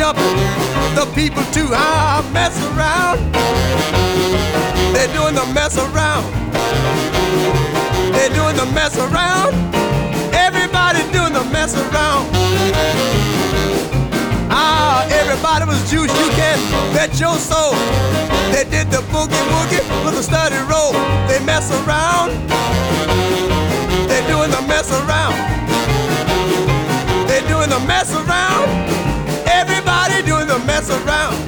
jumping, the people too. Mess around. They're doing the mess around. They're doing the mess around. Everybody doing the mess around. Everybody was juice, you can bet your soul. They did the boogie woogie with a steady roll. They mess around. They're doing the mess around. They're doing the mess around. Everybody doing the mess around.